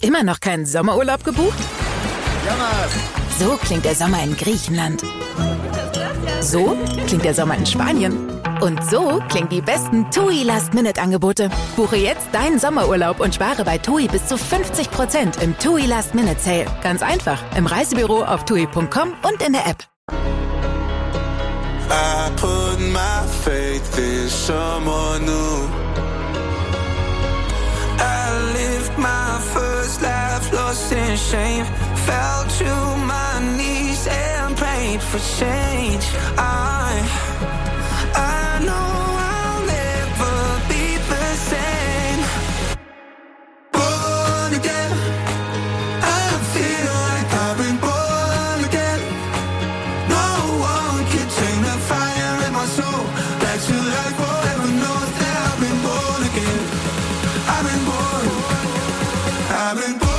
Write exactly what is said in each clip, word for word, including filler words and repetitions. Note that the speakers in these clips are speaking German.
Immer noch keinen Sommerurlaub gebucht? Jammers! So klingt der Sommer in Griechenland. So klingt der Sommer in Spanien. Und so klingen die besten TUI Last-Minute-Angebote. Buche jetzt deinen Sommerurlaub und spare bei TUI bis zu fünfzig Prozent im TUI Last-Minute-Sale. Ganz einfach, im Reisebüro auf tui punkt com und in der App. I put my faith in someone new. I lived my first life lost in shame. Fell to my knees and prayed for change. I, I know I'll never be the same. Born again, I feel like I've been born again. No one can take the fire in my soul. Back to life forever knows that I've been born again. I've been born, I've been born.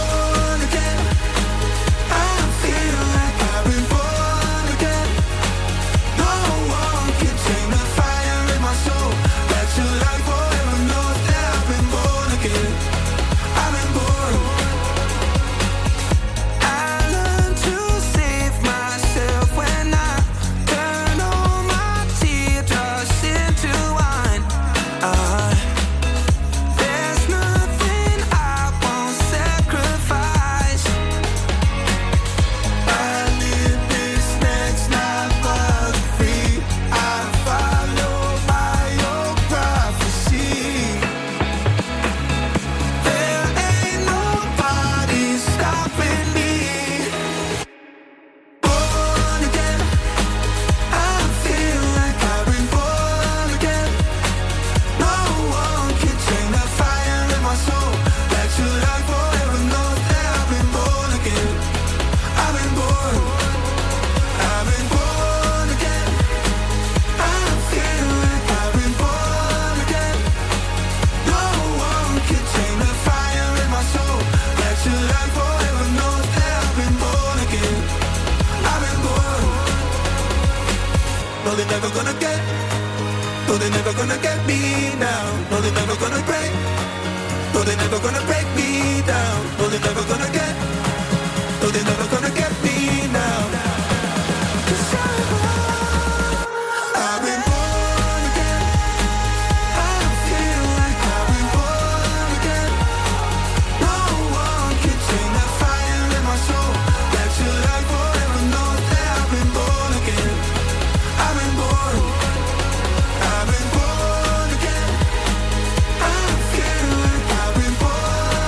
I've been born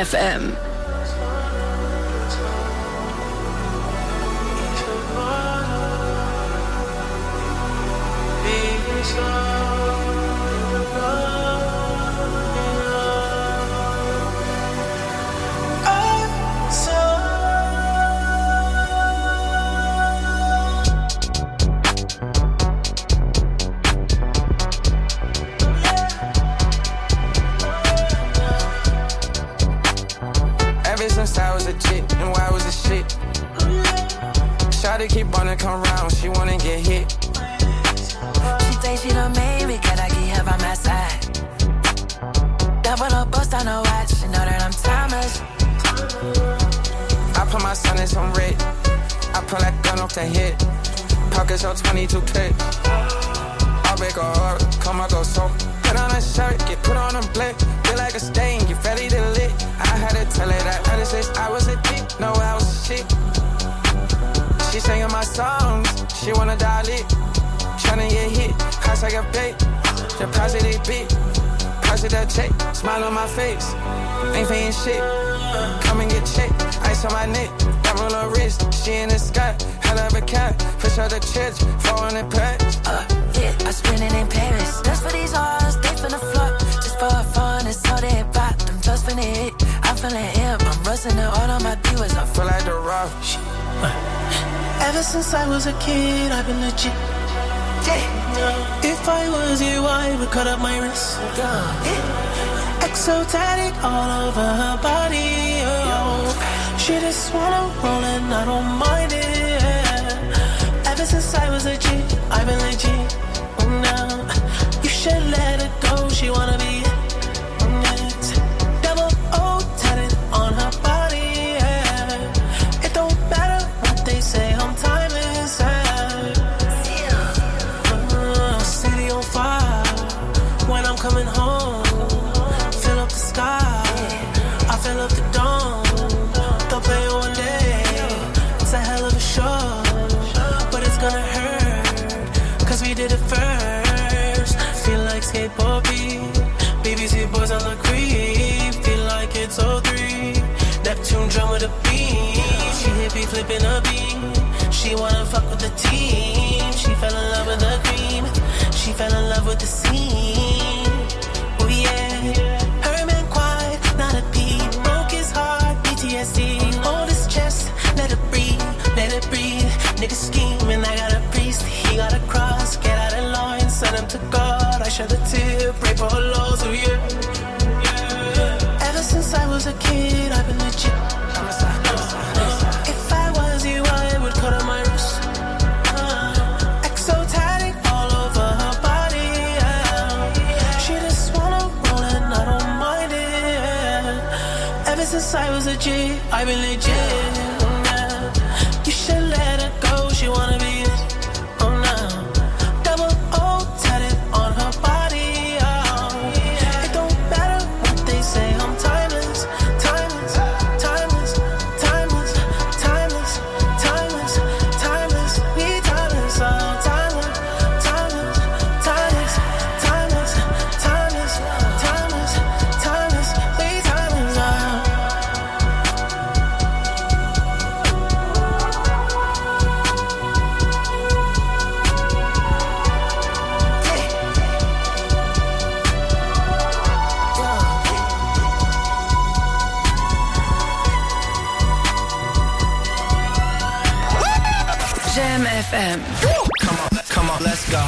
F M. Shawty keep wanna come round, she wanna get hit. She thinks she done made me, can I get her by my side? Double up, bust on her watch, she know that I'm timeless. I put my son in some red, I pull that gun off the hip. Pockets on twenty-two K. I'll make her hard, come on, go so. Put on a shirt, get put on a blick. Feel like a stain, get ready to lit. I had to tell her that other six I was a dick, no I was a shit. She singing my songs, she wanna dial it. Tryna get hit, I take a bait. Deposit it big, deposit that check. Smile on my face, ain't paying shit. Come and get checked, ice on my neck. Double her wrist, she in the sky. Hell of a cat, push out the church, four hundred packs. Uh, yeah, I spin it in Paris. That's for these hoes, they finna flood. Just for fun, it's all they bought. Them just finna hit, I'm feeling hip. I'm rusting it all on my divas. I feel like the rock. Ever since I was a kid, I've been legit. Yeah. If I was you, I would cut up my wrist. Yeah. Exotic all over her body. Oh. She just wanna roll and I don't mind it. Yeah. Ever since I was a G, I've been legit. Oh, now you should let it go. She wanna be it. Double O tatted on her body. Yeah. It don't matter what they say. I'm timeless. Uh, city on fire. When I'm coming home, fill up the sky. I fill up the dome. Don't play it one day. It's a hell of a show, but it's gonna hurt. Cause we did it first. Feel like skateboard beat. B B C boys on the creep. Feel like it's oh three. Neptune drum with a beat. She hit me flipping a beat. She wanna fuck with the team. She fell in love with the cream. She fell in love with the scene. Oh yeah. Her man quiet, not a peep. Broke his heart, P T S D. Hold his chest, let it breathe, let it breathe. Nigga scheming, I got a priest. He got a cross, get out of line. Send him to God, I shed a tear. Pray for her loss, oh yeah. Ever since I was a kid, I've been legit. If I was you, I would cut on my wrist. uh, Exotic all over her body. Yeah. She just wanna roll and I don't mind it. Yeah. Ever since I was a G, I've been legit. Yeah. You should let her go. She wanna be it. Oh no. Double O tatted on her body. Oh. It don't matter what they say. I'm timeless, timeless, timeless, timeless, timeless, timeless, timeless. We timeless, oh timeless, timeless, timeless, timeless, timeless, timeless, timeless. We timeless, oh. Jam F M. Come on, come on, let's go.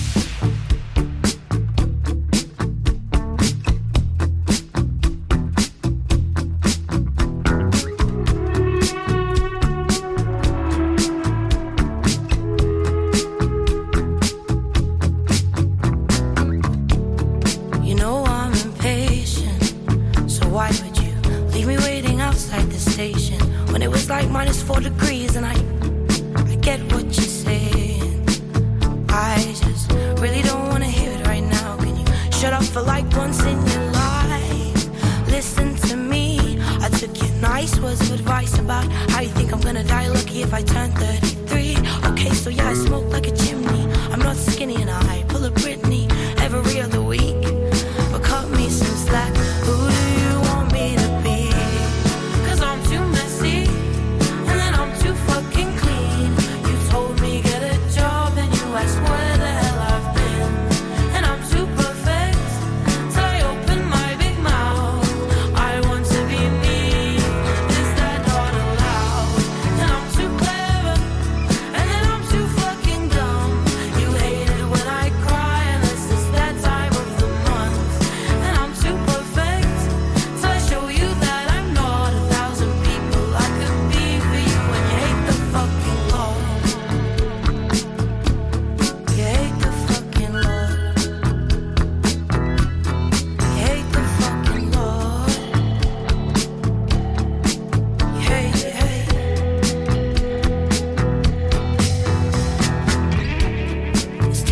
You know I'm impatient, so why would you leave me waiting outside the station when it was like minus four degrees and I, I get what you're saying. I just really don't want to hear it right now. Can you shut up for like once in your life? Listen to me. I took your nice words of advice about how you think I'm gonna die lucky if I turn thirty-three. Okay, so yeah, I smoke like a chimney. I'm not skinny and I pull a Britney every other week. But cut me some slack. Who do you want me to be?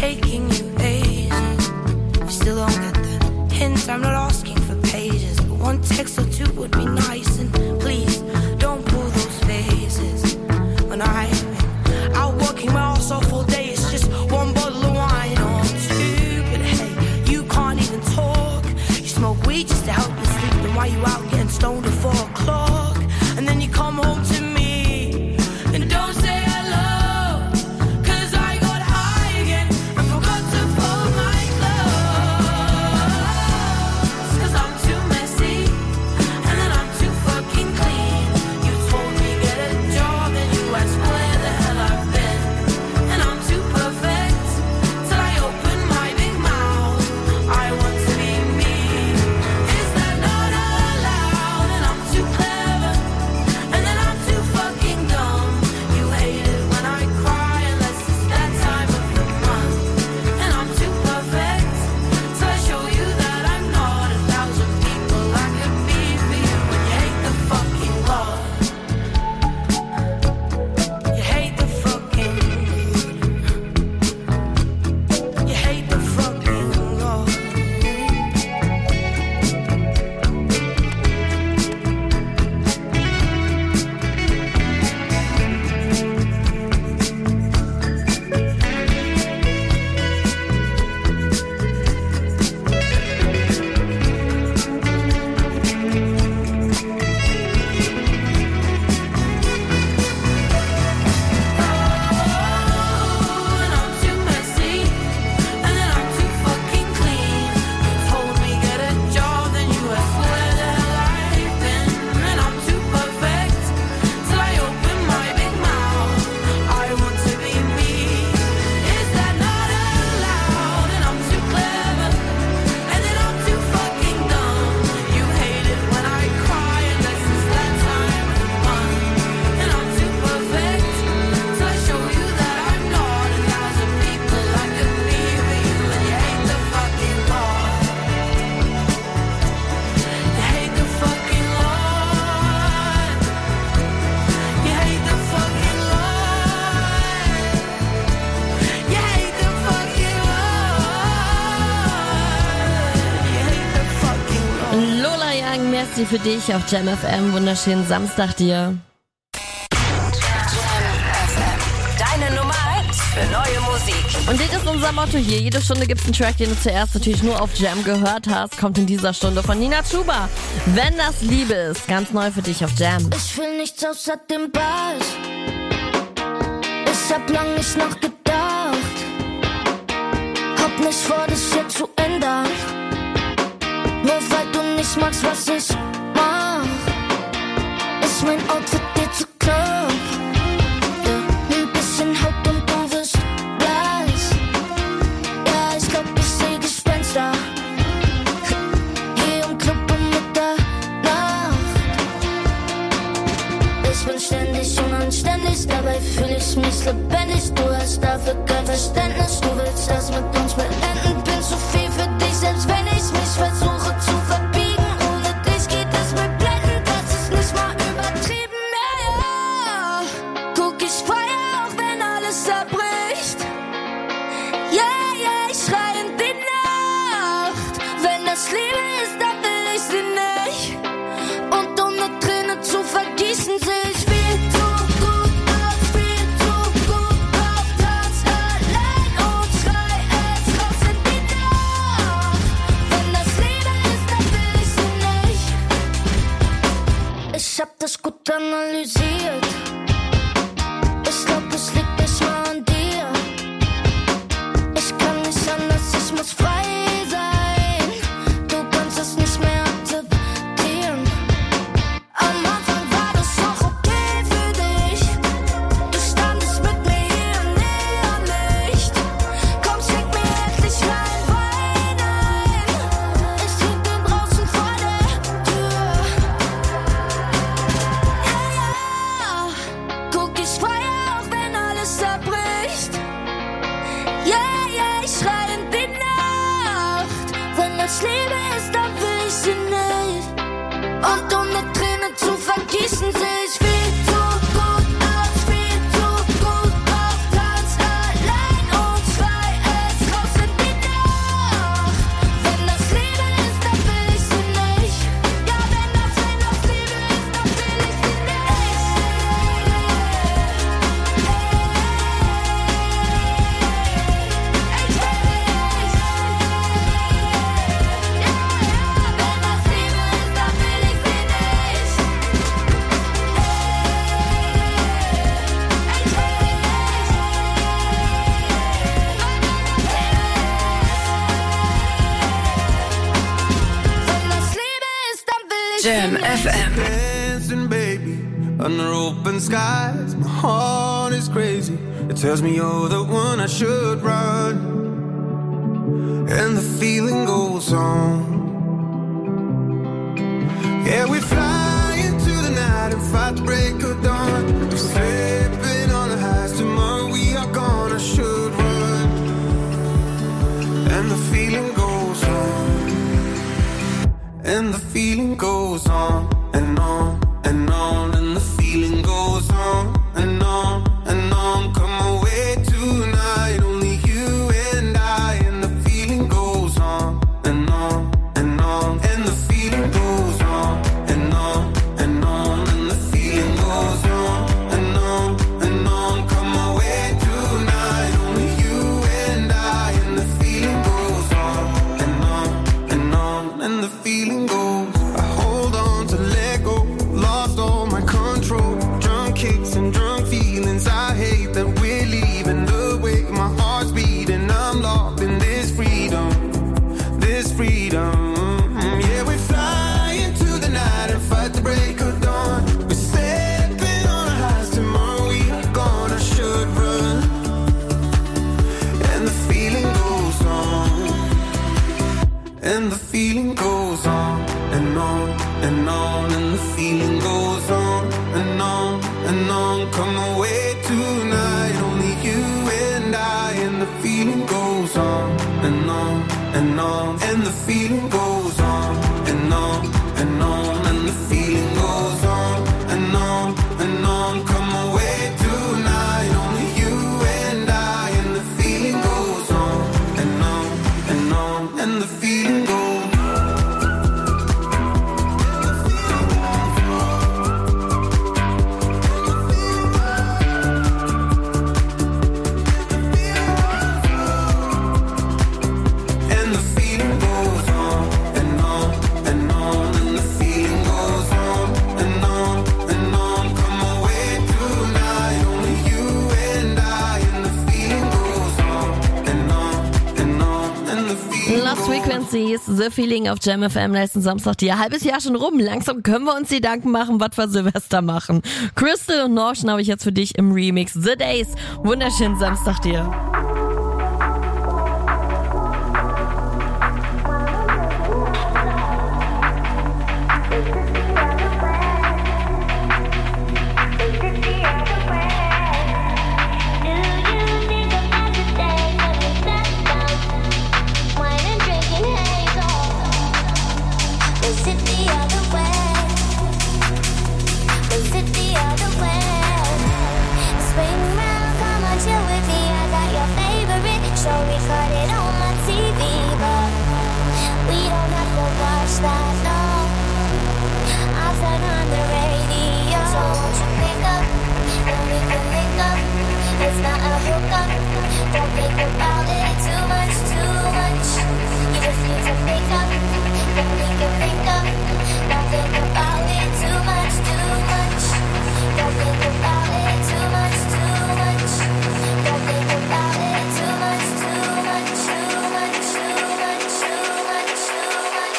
taking you ages. You still don't get the hint, I'm not asking for pages, but one text or two would be nice. And please, don't pull those faces. When I've been out working my ass off all day, it's just one bottle of wine or two. But hey, you can't even talk. You smoke weed just to help you sleep. Then why you out getting stoned at four o'clock? And then you come home to me and don't say hello, 'cause I got high again and forgot to fold my clothes. 'Cause I'm too messy and then I'm too fucking clean. You told me get a job and you asked where the hell I've been. And I'm too perfect till I open my big mouth. I want to be me. Is that not allowed? And I'm too clever and then I'm too fucking dumb. You hate it when I cry unless it's that time of the month. And I'm too perfect till I show you that I'm not a thousand people I could be for you. And you hate the fucking law. You hate the fucking You hate the fucking law. And I'm too messy and then I'm too fucking clean. You told me get a job, then you asked where the hell I've been. And I'm too perfect till I open my big mouth. I want to be me. Is that not allowed? And I'm too clever and then I'm too fucking dumb. You hate it when I cry unless it's that time of the month. And I'm too perfect till I show you that I'm not a thousand people I could be for you. And you hate the fucking law. You hate the fucking law. You hate the fucking law. You hate the fucking law. You hate the fucking law. Lola Young, merci für dich auf Jam F M. Wunderschönen Samstag dir. Deine Nummer eins für neue Musik. Und das ist unser Motto hier. Jede Stunde gibt's einen Track, den du zuerst natürlich nur auf Jam gehört hast. Kommt in dieser Stunde von Nina Chuba. Wenn das Liebe ist, ganz neu für dich auf Jam. Ich will nichts außer dem Bass. Ich hab lang nicht nachgedacht. Hab nicht vor, das hier zu ändern. Nur weil du nicht magst, was ich mach. Ist mein Outfit dir zu knapp? Ja, ein bisschen Haut und du wirst blass. Ja, ich glaub, ich seh Gespenster. Hier im Club um Mitternacht. Ich bin ständig unanständig, dabei fühl ich mich lebendig. Du hast dafür kein Verständnis, du willst das mit uns beenden. Bin zu viel für dich, selbst wenn ich mich versuche zu verbiegen. Ohne dich geht es mir blendend, das ist nicht mal übertrieben. Ja, ja. Guck, ich feier auch, wenn alles zerbricht. Ja, ja, ich schrei in die Nacht. Wenn das Liebe ist, dann will ich sie nicht. Und um eine Träne zu vergießen, seh ich viel zu gut aus, viel zu gut auf Tanz allein und schrei es raus in die Nacht. Wenn das Liebe ist, dann will ich sie nicht. Ich hab das gut analysiert. Ich glaub, es liegt nicht mal an dir. Ich kann nicht anders, ich muss frei sein. Du kannst es nicht mehr akzeptieren. Am Anfang war das auch okay für dich. Du standest mit mir hier im Neonlicht. Komm, schenk mir endlich rein Wein ein. Ich trink den draußen vor der Tür. Ja, ja. Guck, ich feier auch, wenn alles zerbricht. Ja, ja, ich schrei in die Nacht. Wenn das Liebe ist, dann will ich sie nicht. Und um eine Träne zu vergießen, seh ich viel zu gut aus, viel zu gut auf Tanz allein und schrei es Jam F M. Dancing, baby, under open skies. My heart is crazy. It tells me you're the one I should run. And the feeling goes on. Yeah, we fly into the night and fight the break of dawn. We're slipping on the highs. Tomorrow we are gonna should run. And the feeling goes on. And the feeling goes on and on and on. And the feeling goes on and on and on. Come away tonight, only you and I. And the feeling goes on and on and on. And the feeling goes on and on and on. And the feeling goes on and on and on. Come away tonight, only you and I. And the feeling goes on and on and on. And the feeling goes. I hold on to let go. Lost all my control. Drunk kicks and drunk feelings. I hate that we're leaving. The way my heart's beating. I'm locked in this freedom. This freedom. Yeah, we fly into the night and fight the break of dawn. We're stepping on our highs. Tomorrow we are gonna should run. And the feeling goes on. And the feeling goes on and on and on. And the feeling goes on and on and on. Come away tonight, only you and I. And the feeling goes on and on and on. And the feeling goes on and on and on. And the feeling goes on and on and on. Come away tonight, only you and I. And the feeling goes on and on and on. And the feeling goes. And the feeling goes on and on and on. And the feeling goes on and on and on. Come away tonight, only you and I. And the feeling goes on and on and on. And the feeling Lost goes on. Frequencies, The Feeling auf Jam F M, letzten Samstag, die halbes Jahr schon rum. Langsam können wir uns Gedanken machen, was wir Silvester machen. Crystal und Norton habe ich jetzt für dich im Remix. The Days. Wunderschönen Samstag dir. It's not a hookup. Don't think about it too much, too much. You just need to pick up. Then we can pick up. Don't think about it too much, too much. Don't think about it too much, too much. Don't think about it too much, too much, too much, too much, too much, too much.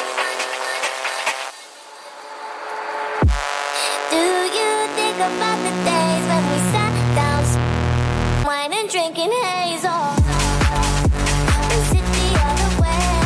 Do you think about the days when we sat down? Wine and drinking hazel. Is it the other way?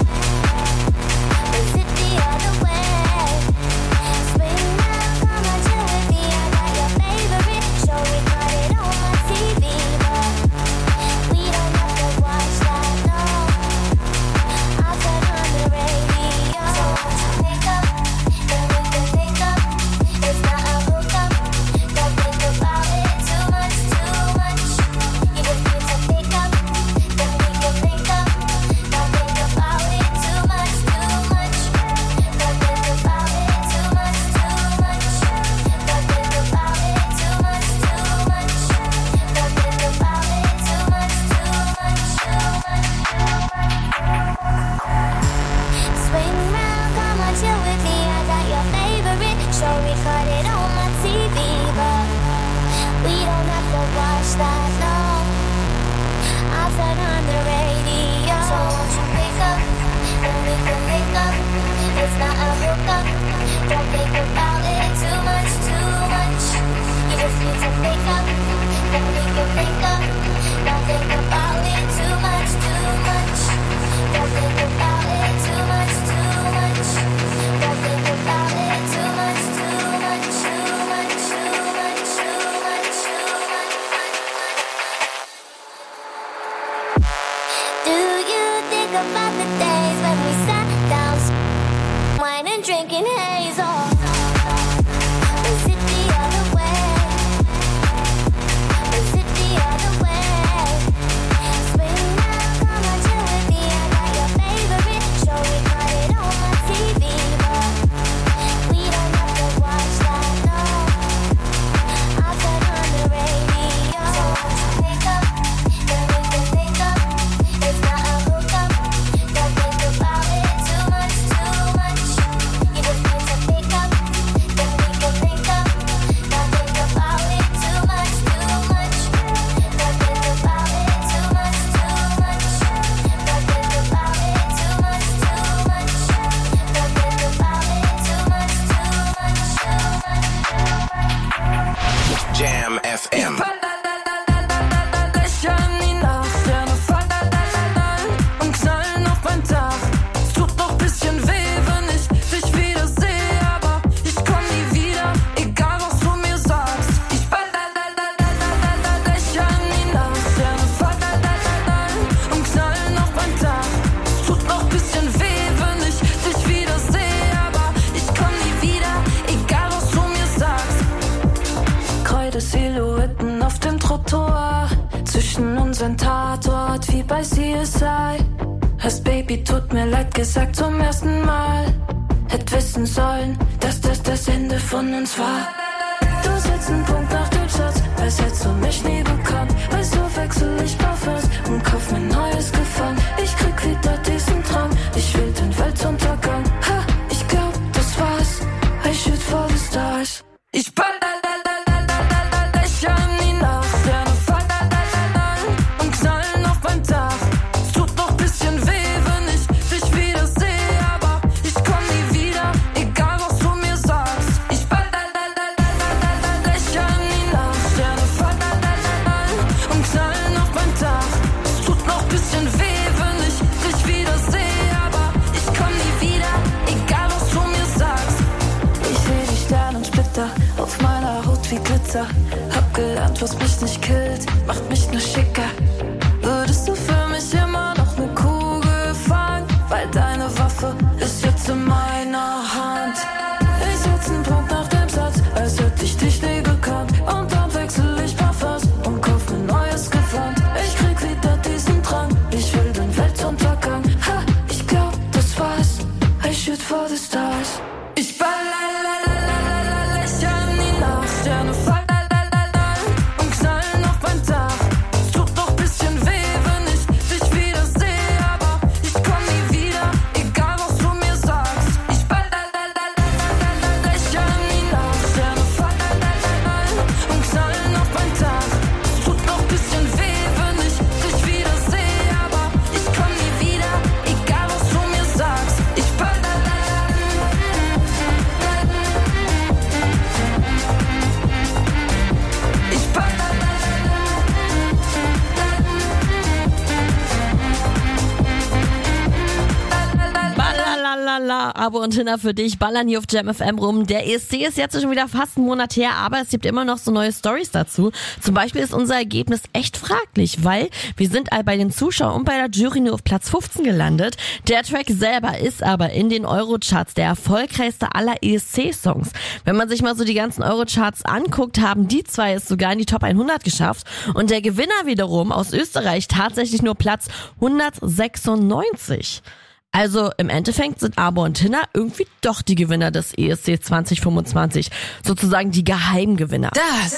Is it the other way? Spring round, come on, chill with me. I got your favorite show. We got it on my T V, but we don't have to watch that, no. I'll turn on the radio. So won't you pick up? Then we can pick up. It's not a hookup. Don't think about it too much, too much. You just need to pick up. Then we can pick up. Don't think about it too much, too much. Don't think about it too much, too much. Don't think about it too much, too much. Don't think about it too much, too much, too much. Swing round, come on, chill with me. I got your favorite show. We cut it on my T V, but we don't have to watch that, no. I'll turn on the radio. So won't you pick up? Then we can pick up. It's not a hookup. Don't about the days when we sat down, wine and drinking haze. Oh, was it the other way? Was it the other way? Spring now, come on, chill with me. I got your favorite show, we got it on my T V, but we don't have to watch that, no. I'll turn on the radio. So won't you pick up, then we can pick up. It's not a hookup, don't think about it too much, too much. You just need to pick up, then we can pick up. Don't think about it too much, too much. Don't think about it too much, too much. Don't think about it too much, too much. Don't think about it too much, too much, too much. Jam F M. Und knallen auf mein Dach. Es tut noch bisschen weh, wenn ich dich wieder sehe, aber ich komm nie wieder, egal was du mir sagst. Ich lächle in die Nacht, Sterne fallen und knallen auf mein Dach. Es tut noch bisschen weh, wenn ich dich wieder sehe, aber ich komm nie wieder, egal was du mir sagst. Kreide Silhouetten auf dem Trottoir, zwischen unseren Tatort wie bei C S I. Hast Baby, tut mir leid gesagt zum ersten Mal. Hätt wissen sollen, dass das das Ende von uns war. Du setzt einen Punkt nach dem Satz, als hättest du mich nie bekannt. Weißt du, wechsel ich Parfums und kauf mir neues Gefallen. Ich krieg wieder diesen Drang, ich will den Weltuntergang. Ha, ich glaub, das war's, I shoot for the stars. Ich lächle in die Nacht, Sterne fallen und knallen auf mein Dach. Es tut noch bisschen weh, wenn ich dich wieder sehe, aber ich komm nie wieder, egal was du mir sagst. Ich lächle in die Nacht, Sterne fallen und knallen auf mein Dach. Es tut noch bisschen weh, wenn ich dich wieder sehe, aber ich komm nie wieder, egal was du mir sagst. Ich seh die Sternensplitter auf meiner Haut wie Glitzer. Hab gelernt, was mich nicht killt, macht mich nur schicker. Würdest du für mich immer noch ne Kugel fangen? Weil deine Waffe ist jetzt in meiner Hand. Ich setz einen Punkt nach dem Satz, als hätte ich dich nie gekannt. Und dann wechsel ich Parfums und kauf mir neues Gewand. Ich krieg wieder diesen Drang, ich will den Weltuntergang. Ha, ich glaub, das war's, I shoot for the stars. Ich lächle in die Nacht, Sterne fallen und knallen auf mein Dach. Es tut noch bisschen weh, wenn ich dich wieder sehe, aber ich komm nie wieder, egal was du mir sagst. Ich lächle in die Nacht, Sterne fallen und knallen auf mein Dach. Es tut noch bisschen weh, wenn ich dich wieder sehe, aber ich komm nie wieder, egal was du mir sagst. Ich Ballalala, Abo und Hinner für dich, ballern hier auf Jam F M rum. Der E S C ist jetzt schon wieder fast einen Monat her, aber es gibt immer noch so neue Stories dazu. Zum Beispiel ist unser Ergebnis echt fraglich, weil wir sind bei den Zuschauern und bei der Jury nur auf Platz fünfzehn gelandet. Der Track selber ist aber in den Eurocharts der erfolgreichste aller E S C-Songs. Wenn man sich mal so die ganzen Eurocharts anguckt, haben die zwei es sogar in die Top hundert geschafft und der Gewinner wiederum aus Österreich tatsächlich nur Platz hundertsechsundneunzig. Also im Endeffekt sind Abo und Hinner irgendwie doch die Gewinner des E S C zwanzig fünfundzwanzig. Sozusagen die Geheimgewinner. Das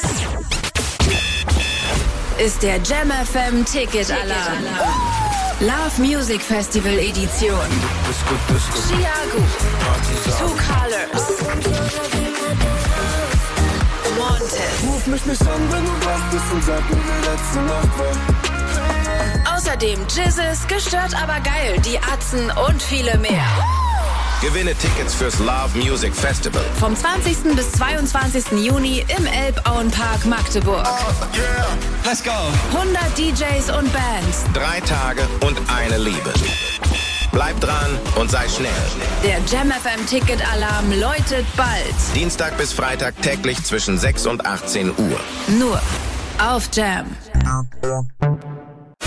ist der Jam F M Ticket Alarm. Love Music Festival Edition. Chiago, Two Colors, Montes. Ruf mich nicht an, wenn du wach bist und sag mir, wie letzte Nacht war. Außerdem Jizzes, gestört aber geil, die Atzen und viele mehr. Gewinne Tickets fürs Love Music Festival. Vom zwanzigsten bis zweiundzwanzigsten Juni im Elbauenpark Magdeburg. Oh, yeah. Let's go. hundert D Js und Bands. Drei Tage und eine Liebe. Bleib dran und sei schnell. Der Jam F M Ticket Alarm läutet bald. Dienstag bis Freitag täglich zwischen sechs und achtzehn Uhr. Nur auf Jam.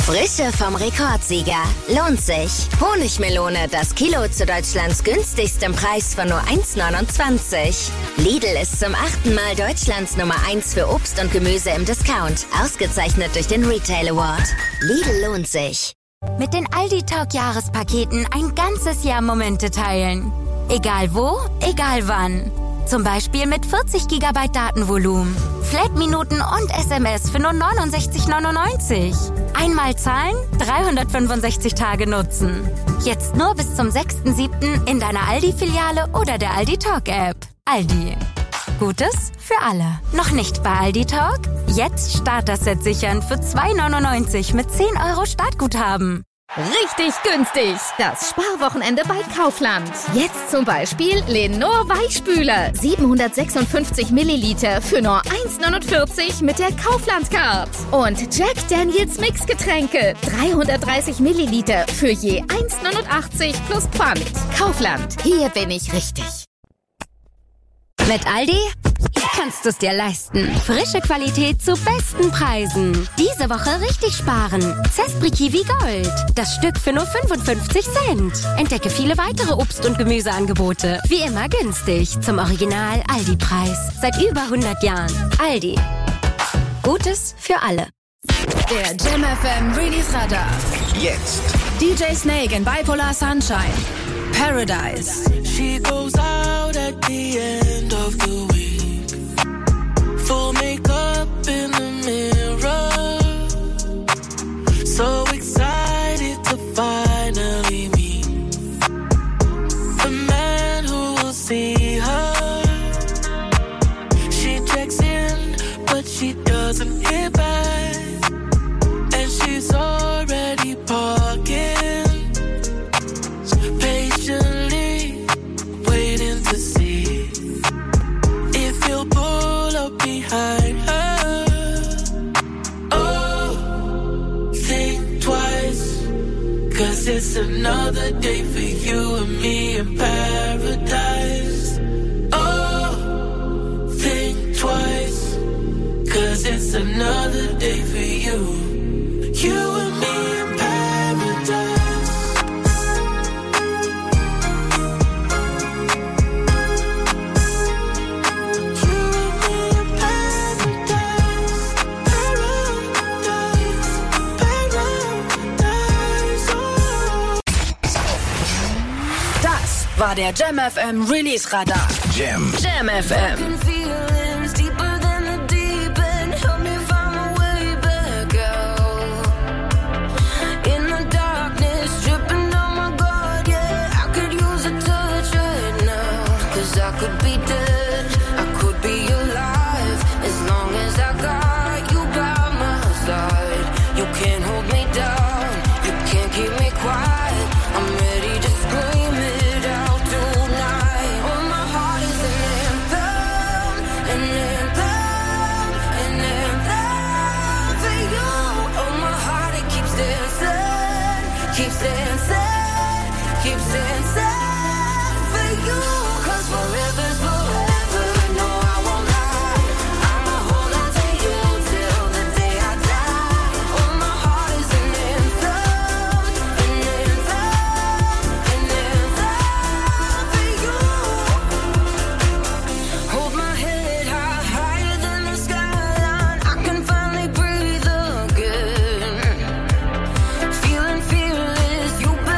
Frische vom Rekordsieger. Lohnt sich. Honigmelone, das Kilo zu Deutschlands günstigstem Preis von nur eins neunundzwanzig. Lidl ist zum achten Mal Deutschlands Nummer eins für Obst und Gemüse im Discount. Ausgezeichnet durch den Retail Award. Lidl lohnt sich. Mit den Aldi Talk Jahrespaketen ein ganzes Jahr Momente teilen. Egal wo, egal wann. Zum Beispiel mit vierzig Gigabyte Datenvolumen, Flat-Minuten und S M S für nur neunundsechzig neunundneunzig. Einmal zahlen, dreihundertfünfundsechzig Tage nutzen. Jetzt nur bis zum sechsten siebten in deiner Aldi-Filiale oder der Aldi Talk App. Aldi. Gutes für alle. Noch nicht bei Aldi Talk? Jetzt Starter-Set sichern für zwei neunundneunzig mit zehn Euro Startguthaben. Richtig günstig. Das Sparwochenende bei Kaufland. Jetzt zum Beispiel Lenor Weichspüler. siebenhundertsechsundfünfzig Milliliter für nur eins neunundvierzig mit der Kaufland-Card. Und Jack Daniels Mixgetränke. dreihundertdreißig Milliliter für je eins neunundachtzig plus Pfand. Kaufland. Hier bin ich richtig. Mit Aldi kannst du es dir leisten. Frische Qualität zu besten Preisen. Diese Woche richtig sparen. Zespri Kiwi Gold. Das Stück für nur fünfundfünfzig Cent. Entdecke viele weitere Obst- und Gemüseangebote. Wie immer günstig. Zum Original Aldi-Preis. Seit über hundert Jahren. Aldi. Gutes für alle. Der Jam F M Release Radar. Jetzt. D J Snake in Bipolar Sunshine. Paradise. She goes out at the end of the week. Full makeup in the mirror. So excited to finally meet the man who will see her. She checks in, but she doesn't hear back. And she's already parking. Patiently waiting to see if he'll pull up behind her. Oh, think twice, cause it's another day for you and me in paradise. Oh, think twice, cause it's another day for you, you and me in paradise. War der Jam F M Release Radar. Jam. Jam F M. You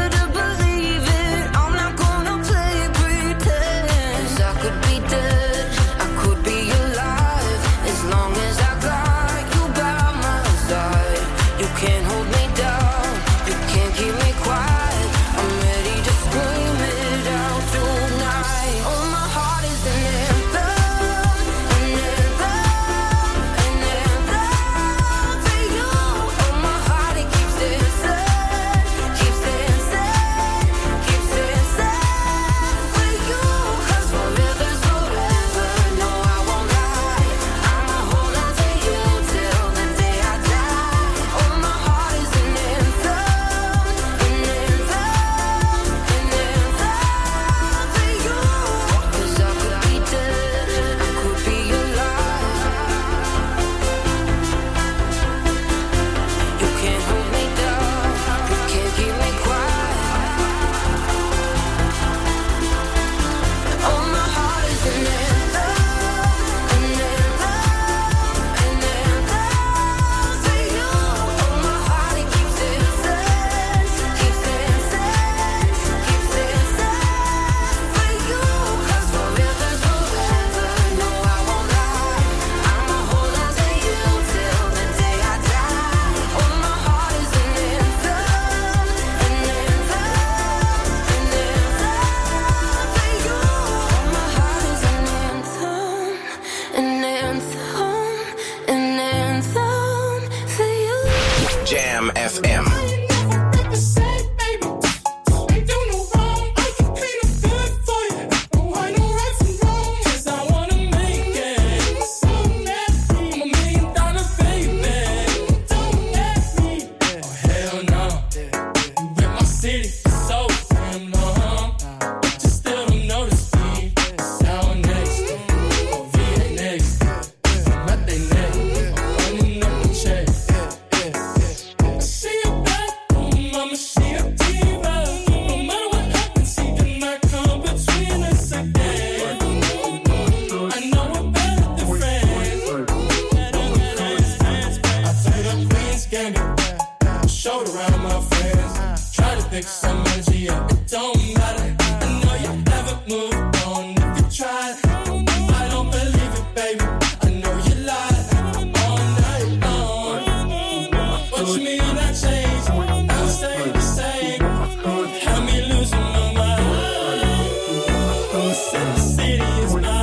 around my friends. Try to pick some energy up, it don't matter. I know you haven't moved on if you tried. I don't believe it, baby. I know you lied all night long. What you mean I changed? I stay the same. Had me losing my mind. Who said the city is mine?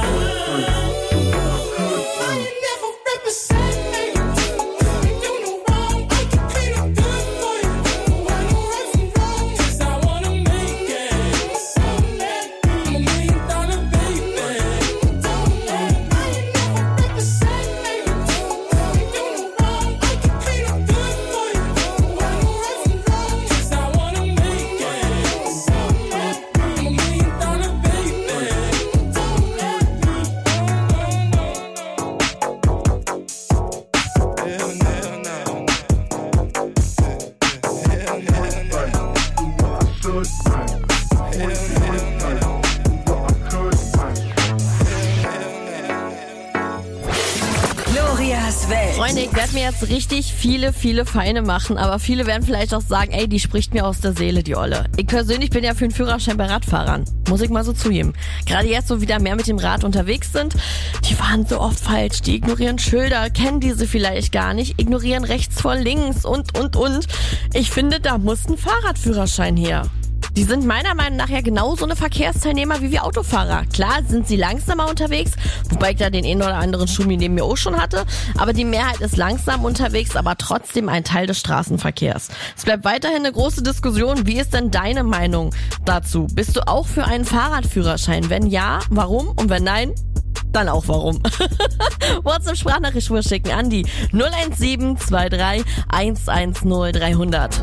Freunde, ich werde mir jetzt richtig viele, viele Feinde machen, aber viele werden vielleicht auch sagen, ey, die spricht mir aus der Seele, die Olle. Ich persönlich bin ja für einen Führerschein bei Radfahrern, muss ich mal so zugeben. Gerade jetzt, wo wieder mehr mit dem Rad unterwegs sind, die fahren so oft falsch, die ignorieren Schilder, kennen diese vielleicht gar nicht, ignorieren rechts vor links und, und, und. Ich finde, da muss ein Fahrradführerschein her. Die sind meiner Meinung nach ja genauso eine Verkehrsteilnehmer wie wir Autofahrer. Klar sind sie langsamer unterwegs, wobei ich da den einen oder anderen Schumi neben mir auch schon hatte. Aber die Mehrheit ist langsam unterwegs, aber trotzdem ein Teil des Straßenverkehrs. Es bleibt weiterhin eine große Diskussion. Wie ist denn deine Meinung dazu? Bist du auch für einen Fahrradführerschein? Wenn ja, warum? Und wenn nein, dann auch warum. WhatsApp-Sprachnachricht schicken an die null eins sieben zwei drei eins eins null dreihundert.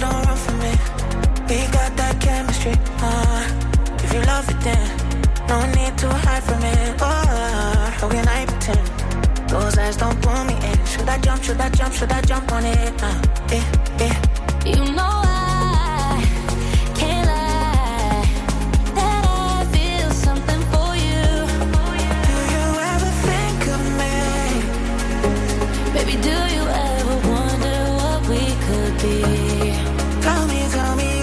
We got that chemistry, uh, if you love it then no need to hide from it, oh, how can I pretend, those eyes don't pull me in, should I jump, should I jump, should I jump on it, uh, eh, eh. You know I can't lie, that I feel something for you. Do you ever think of me? Baby, do you ever wonder what we could be? Tell me, tell me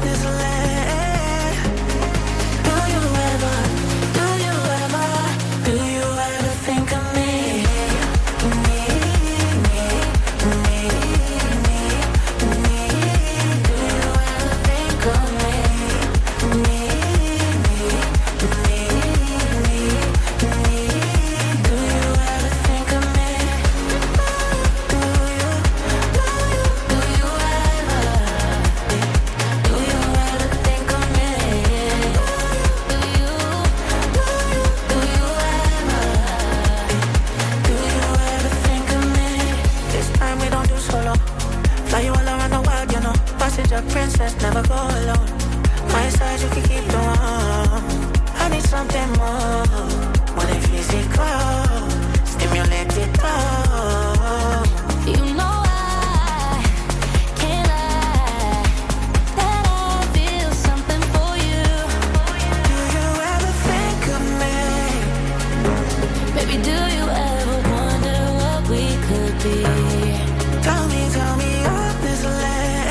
princess, never go alone. My side, you can keep the one. I need something more, more than physical. Stimulate it all. You know I can't lie, that I feel something for you. Do you ever think of me? Baby, do you ever wonder what we could be? Tell me, tell me honestly.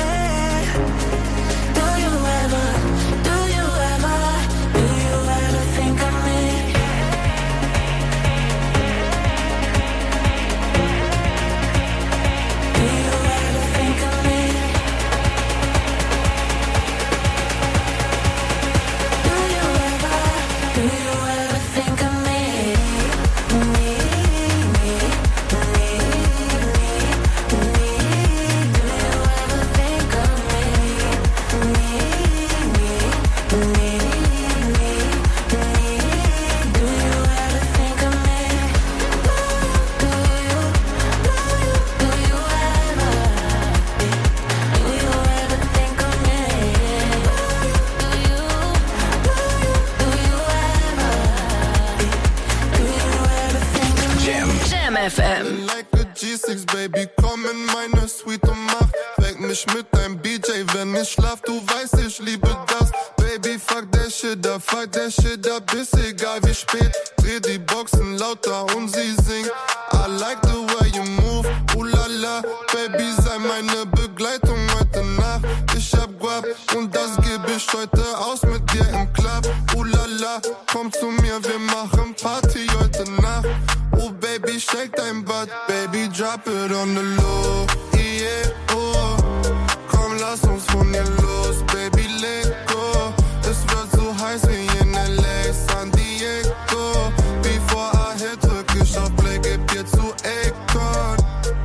F M. Like a G six, Baby, komm in meine Suite und mach weck mich mit deinem B J, wenn ich schlaf, du weißt, ich liebe das. Baby, fuck der Shit up, fuck der Shit up, ist egal wie spät. Dreh die Boxen lauter und sie singt. I like the way you move, ooh la la. Baby, sei meine Begleitung heute Nacht. drop it on the low, yeah, oh. Komm, lass uns von hier los, Baby, leg go. Es wird so heiß wie in L A, San Diego. Before I hit, drück ich auf Play, geb dir zu Akon.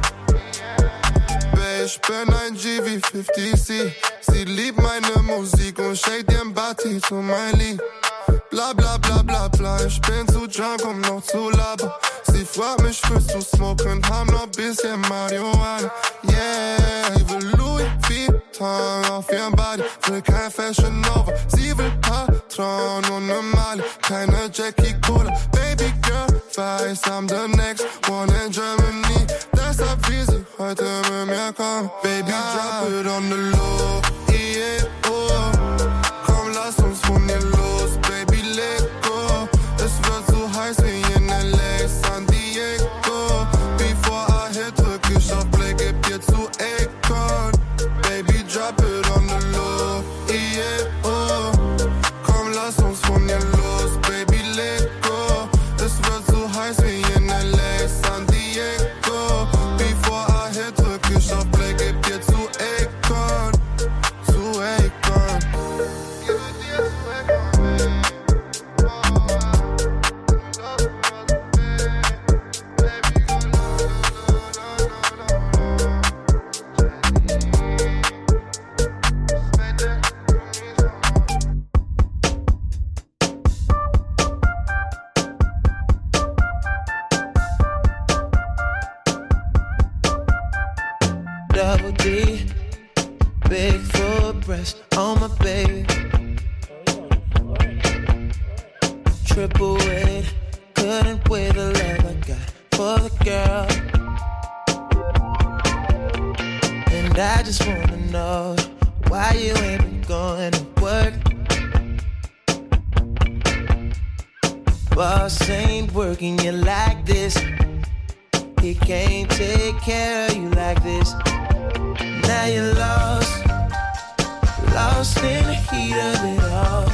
Babe, ich bin ein G wie fifty C. Sie liebt meine Musik und shake ihren Body zu mein Lied. Bla bla bla bla bla, ich bin zu drunk, um noch zu labern. Sie fragt mich, willst du smoken, haben noch bisschen Marihuana. Yeah, ich will Louis Vuitton auf ihrem Body, will kein Fashion Nova. Sie will Patron und ne Mali, keine Jackie Cola. Baby girl, weiß, I'm the next one in Germany. Deshalb will sie heute mit mir kommen. Baby, drop it on the low, yeah, oh. Komm, lass uns von hier los, Baby, let go. Es wird so heiß wie in L A, San Diego. Before I hit, drück ich auf Play, geb dir zu Akon. Baby, drop it on the low, yeah, oh. Komm, lass uns von hier los, Baby, let go. Es wird so heiß wie in L A, San Diego. Before I hit, drück ich auf Play, geb dir zu Akon. Zu Akon. Double D, big full breast on my baby. Triple weight, couldn't weigh the love I got for the girl. And I just wanna know why you ain't been going to work. Boss ain't working you like this. He can't take care of you like this. Now you're lost, lost in the heat of it all.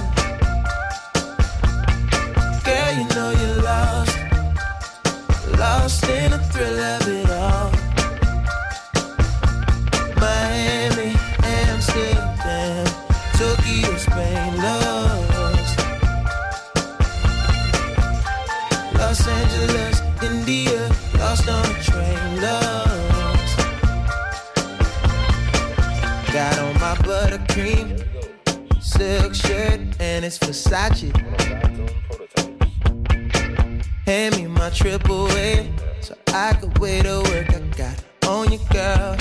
Girl, you know you're lost, lost in the thrill of it all. Miami, Amsterdam, Tokyo, Spain, lost. Los Angeles, India, lost on a train, lost. Got on my buttercream silk shirt and it's Versace. Hand me my triple A so I could weigh the work I got on you, girl.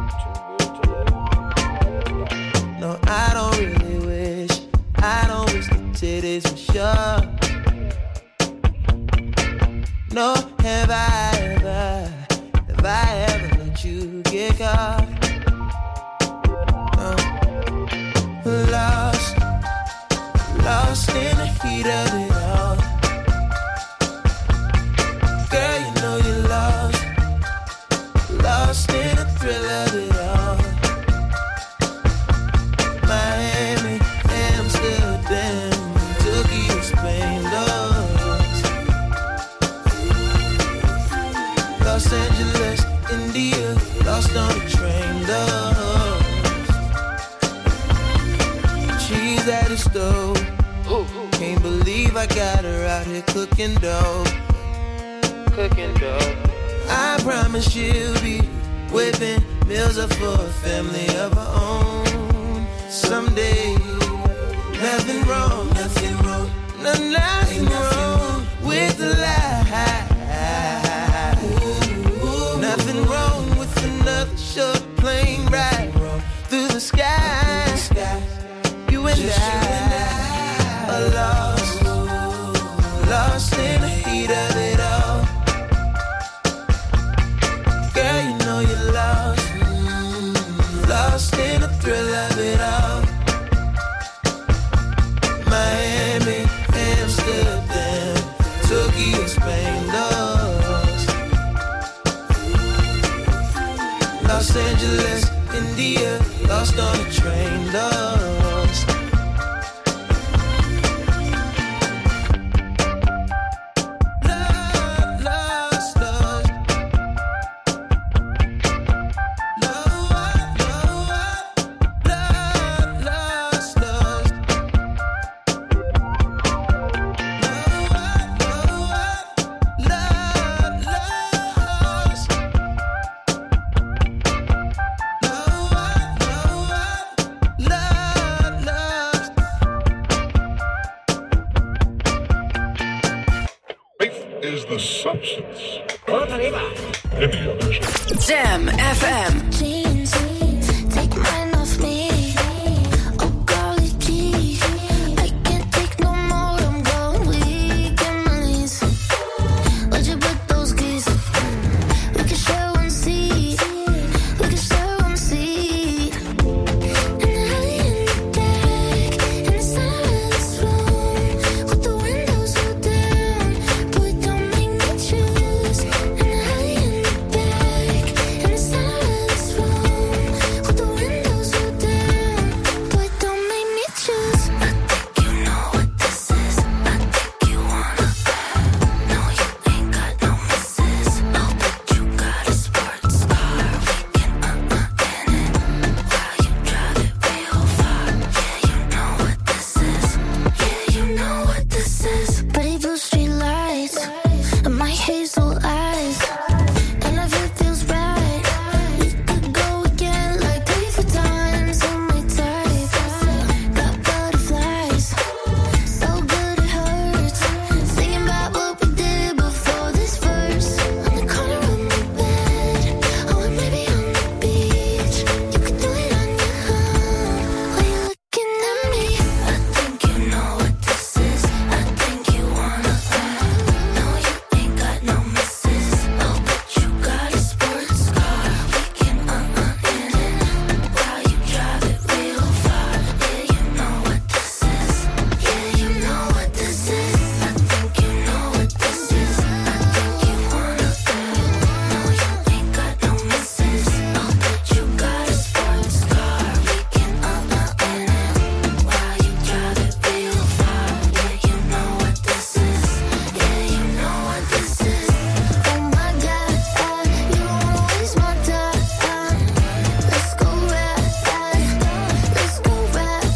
No, I don't really wish, I don't wish the titties were sure. No, have I ever, have I ever let you get caught? No. Lost, lost in the heat of it all. Girl, you know you're lost, lost in the thrill of it all. Miami, Amsterdam, Tokyo, Spain, lost. Los Angeles, India, lost on the train, lost. She's at the stove, can't believe I got her out here cooking dough. Cooking dough. I promise she'll be whipping meals up for a family of her own someday. Nothing wrong, nothing wrong, no, nothing wrong with the lie. Nothing wrong with another short plane ride through the sky. You and I are lost, lost in the heat of it all. Girl, you know you're lost, lost in the thrill of it all. Miami, Amsterdam, Tokyo, Spain, lost. Los Angeles, India, lost on the train, lost. Lost, lost, lost. the substance. Jam F M. Jeans, take mine off me. Oh golly gee, I can't take no more. I'm going weak in my knees. Would you put those keys? We can share one seat. We can share one seat. And the alley in the back, in the center of this room, with the windows rolled down. Boy, don't make me choose. And the alley in the back, in the center of this room, with the windows rolled down. Boy, don't make me choose. I think you know what this is. I think you wanna. No, you ain't got no misses. Oh, but you got a sports car. We can uh-uh in it while you drive it real far. Yeah, you know what this is. Yeah, you know what this is. Pretty blue street lights and my hazel eyes. And if it feels right, we could go again like three, four times on my type. Got butterflies, so good it hurts. Thinking about what we did before this verse. On the corner of my bed, oh, and maybe on the beach. You could do it on your own. While you looking at me, I think you know what this is. I think you wanna. No, you ain't got no misses. Oh, but you got a sports car. We can uh-uh in it while you drive it real far. Yeah, you know what this is. Yeah, you know what this is. I think you know what this is. I think you wanna. No, you ain't got no misses. Oh, but you got a sports car. We can uh-uh in it while you drive it real far. Yeah, you know what this is. Yeah, you know what this is. Oh my God, you wanna waste my time? Let's go ride, let's go ride.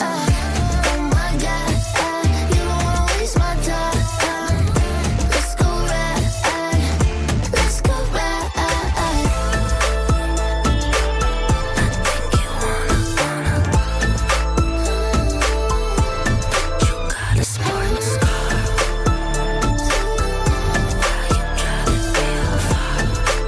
Oh my God, you wanna waste my time? Let's go ride, let's go ride. I think you wanna, wanna. But you got a sports car. While you drive it real far.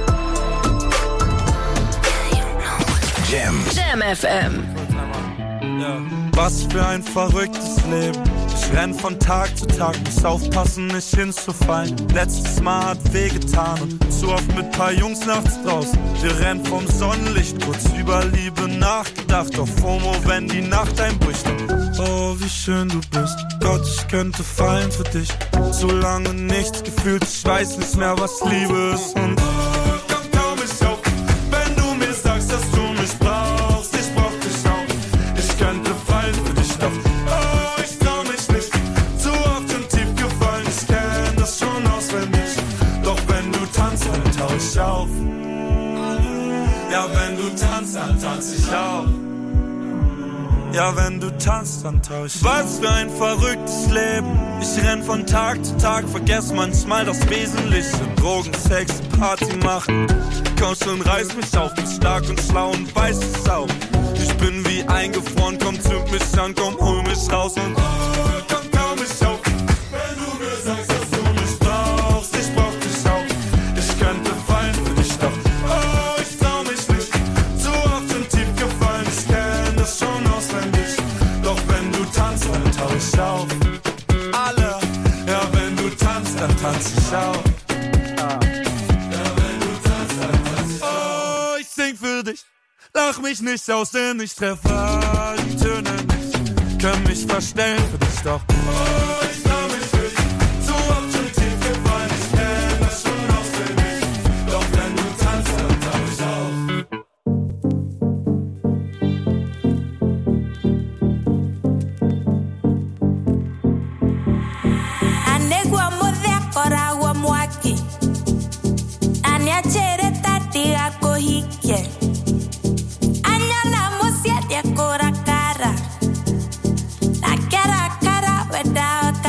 Yeah, you know what. Jam. Jam F M. Was für ein verrücktes Leben. Ich renn von Tag zu Tag, muss aufpassen, nicht hinzufallen. Letztes Mal hat wehgetan und zu oft mit paar Jungs nachts draußen. Wir rennen vom Sonnenlicht, kurz über Liebe nachgedacht. Auf FOMO, wenn die Nacht einbricht. Oh, wie schön du bist. Gott, ich könnte fallen für dich. So lange nichts gefühlt, ich weiß nicht mehr, was Liebe ist. Und oh, komm, komm ich auf, wenn du mir sagst, dass du mich brauchst. Ich brauch dich auch. Ich könnte fallen für dich, doch oh, ich trau mich nicht. Zu oft und tief gefallen, ich kenn das schon auswendig. Doch wenn du tanzt, dann tau ich auf. Ja, wenn du tanzt, dann tanz ich auch. Ja, wenn du tanzt, dann tau ich. Was für ein verrücktes Leben. Ich renn von Tag zu Tag, vergess manchmal das Wesentliche. Drogen, Sex, Party machen. Komm schon, reiß mich auf, bin stark und schlau und weiß es auch. Ich bin wie eingefroren, komm, zünd mich an, komm, hol mich raus und oh, komm, komm mich auf. Wenn du mir sagst, dass du mich brauchst, ich brauch dich auch. Ich könnte fallen für dich, doch oh, ich trau mich nicht. Zu oft und tief gefallen, ich kenn das schon auswendig. Doch wenn du tanzt, dann tau ich auf. Alle, ja, wenn du tanzt, dann tanz ich auch. Sing für dich, lach mich nicht aus, denn ich treffe die Töne nicht. Kann mich verstellen für dich, doch oh, ich trau mich nicht. Zu oft schon tief gefallen, ich kenn das schon auswendig. Doch wenn du tanzt, dann tau ich auf. Anegua modea koragua mwaki. Aniachere tati ako hike. Anyana mosia dia kora cara. La cara cara without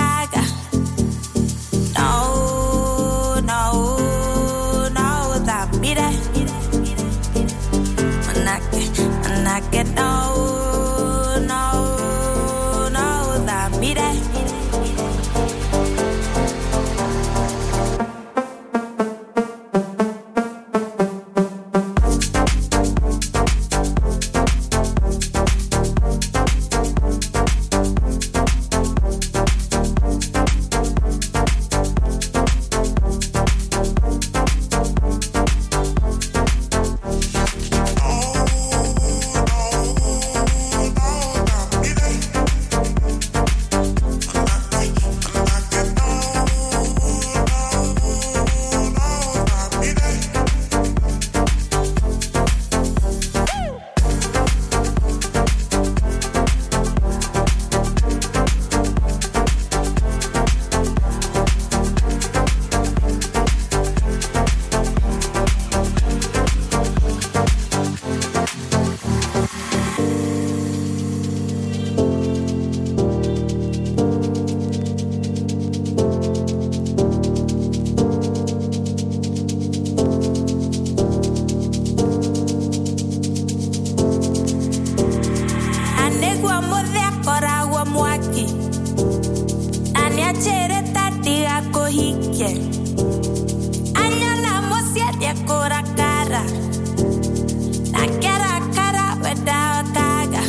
modea kora mwaki. Anya chere tati ako hike. Anya la mosia dia kora cara. Na kera cara without kaga.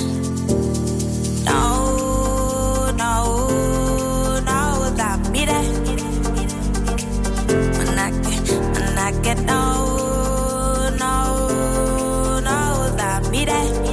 No, no, no, that me there. When I get, when I get no, no, no, that me there.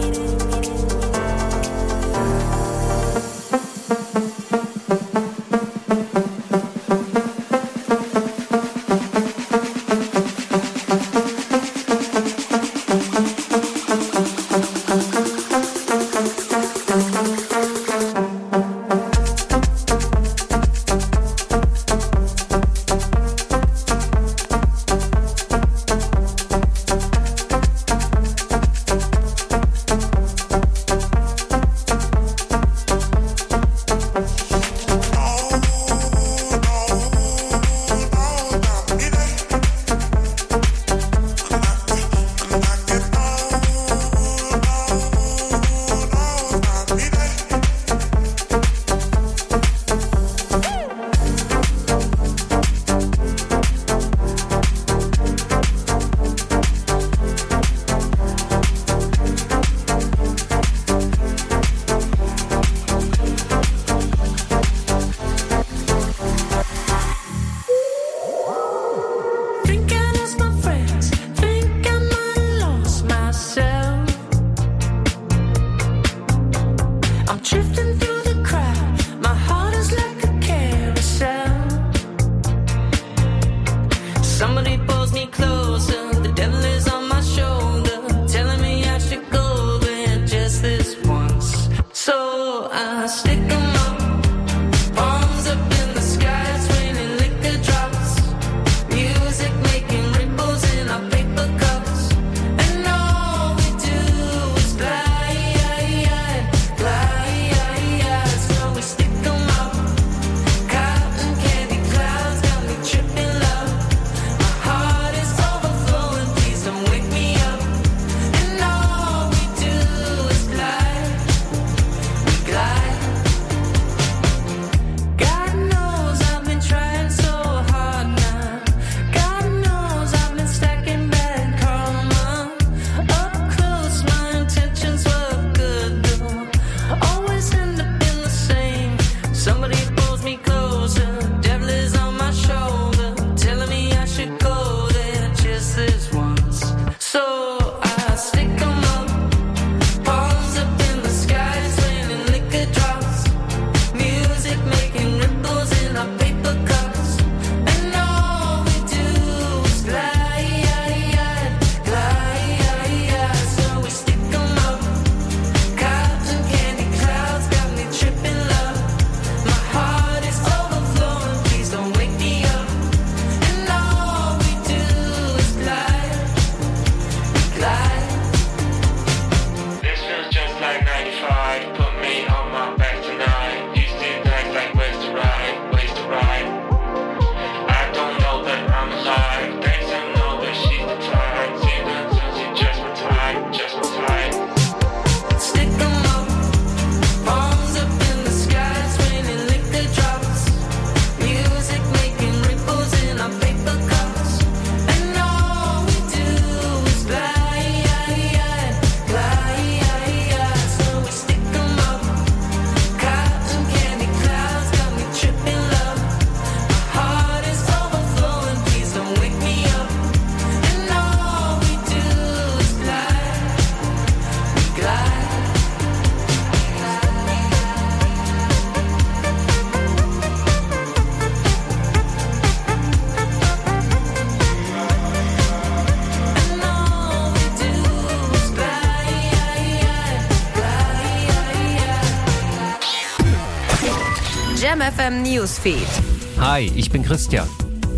Jam F M Newsfeed. Hi, ich bin Christian.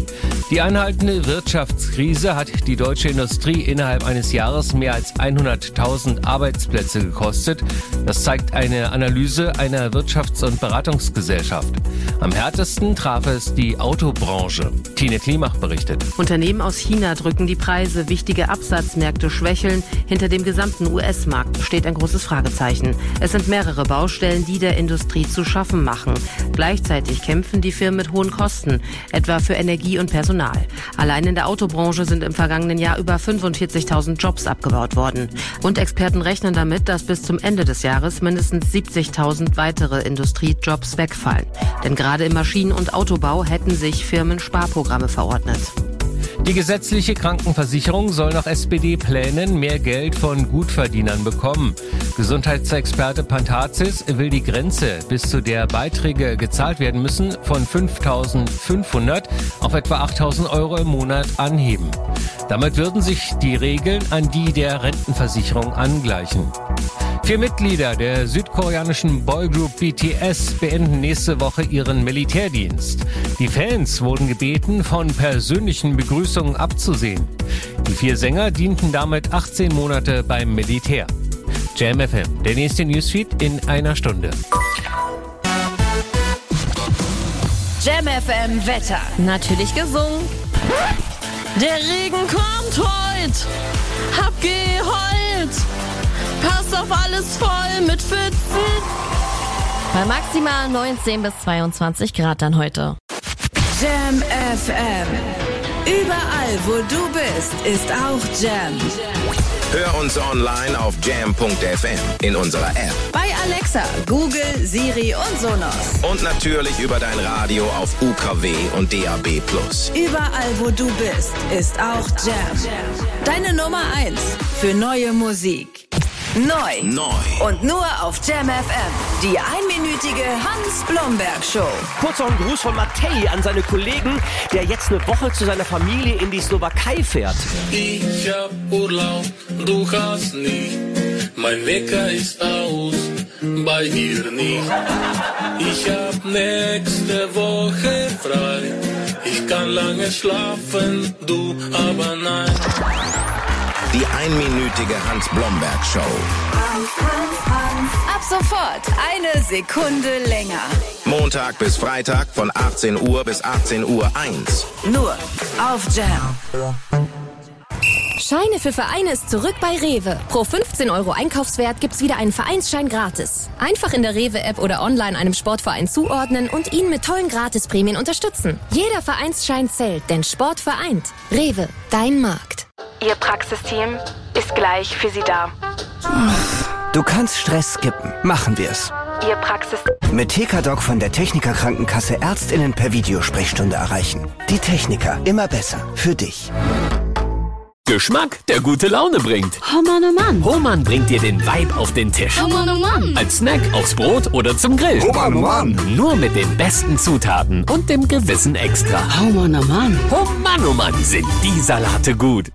Die anhaltende Wirtschaftskrise hat die deutsche Industrie innerhalb eines Jahres mehr als hunderttausend Arbeitsplätze gekostet. Das zeigt eine Analyse einer Wirtschafts- und Beratungsgesellschaft. Am härtesten traf es die Autobranche. Tine Klimach berichtet. Unternehmen aus China drücken die Preise, wichtige Absatzmärkte schwächeln. Hinter dem gesamten U S-Markt steht ein großes Fragezeichen. Es sind mehrere Baustellen, die der Industrie zu schaffen machen. Gleichzeitig kämpfen die Firmen mit hohen Kosten, etwa für Energie und Personal. Allein in der Autobranche sind im vergangenen Jahr über fünfundvierzigtausend Jobs abgebaut worden. Und Experten rechnen damit, dass bis zum Ende des Jahres mindestens siebzigtausend weitere Industriejobs wegfallen. Denn gerade im Maschinen- und Autobau hätten sich Firmen Sparprogramme verordnet. Die gesetzliche Krankenversicherung soll nach S P D-Plänen mehr Geld von Gutverdienern bekommen. Gesundheitsexperte Pantazis will die Grenze, bis zu der Beiträge gezahlt werden müssen, von fünftausendfünfhundert auf etwa achttausend Euro im Monat anheben. Damit würden sich die Regeln an die der Rentenversicherung angleichen. Vier Mitglieder der südkoreanischen Boygroup B T S beenden nächste Woche ihren Militärdienst. Die Fans wurden gebeten, von persönlichen Begrüßungen abzusehen. Die vier Sänger dienten damit achtzehn Monate beim Militär. Jam F M, der nächste Newsfeed in einer Stunde. Jam F M Wetter. Natürlich gesungen. Der Regen kommt heut. Hab geheult. Passt auf alles voll mit Pfützen. Bei maximal neunzehn bis zweiundzwanzig Grad dann heute. Jam F M. Überall, wo du bist, ist auch Jam. Hör uns online auf jam punkt f m, in unserer App, Bei Alexa, Google, Siri und Sonos. und natürlich über dein Radio auf U K W und D A B plus. Überall, wo du bist, ist auch Jam. Deine Nummer eins für neue Musik. Neu. Neu. Und nur auf Jam F M. Die einminütige Hans-Blomberg-Show. Kurz noch ein Gruß von Matej an seine Kollegen, der jetzt eine Woche zu seiner Familie in die Slowakei fährt. Ich hab Urlaub, du hast nicht. Mein Wecker ist aus, bei dir nicht. Ich hab nächste Woche frei. Ich kann lange schlafen, du aber nein. Die einminütige Hans-Blomberg-Show. Ab sofort eine Sekunde länger. Montag bis Freitag von achtzehn Uhr bis achtzehn Uhr eins. Nur auf Jam. Scheine für Vereine ist zurück bei Rewe. Pro fünfzehn Euro Einkaufswert gibt's wieder einen Vereinsschein gratis. Einfach in der Rewe-App oder online einem Sportverein zuordnen und ihn mit tollen Gratisprämien unterstützen. Jeder Vereinsschein zählt, denn Sport vereint. Rewe, dein Markt. Ihr Praxisteam ist gleich für Sie da. Du kannst Stress skippen. Machen wir's. Ihr Praxis... Mit T K Doc von der Techniker Krankenkasse ÄrztInnen per Videosprechstunde erreichen. Die Techniker, immer besser. Für dich. Geschmack, der gute Laune bringt. Oh Mann, oh Mann. Hohmann bringt dir den Vibe auf den Tisch. Oh Mann, oh Mann. Als Snack, aufs Brot oder zum Grill. Oh Mann, oh Mann. Nur mit den besten Zutaten und dem gewissen Extra. Oh Mann, oh Mann. Oh Mann, oh Mann, sind die Salate gut.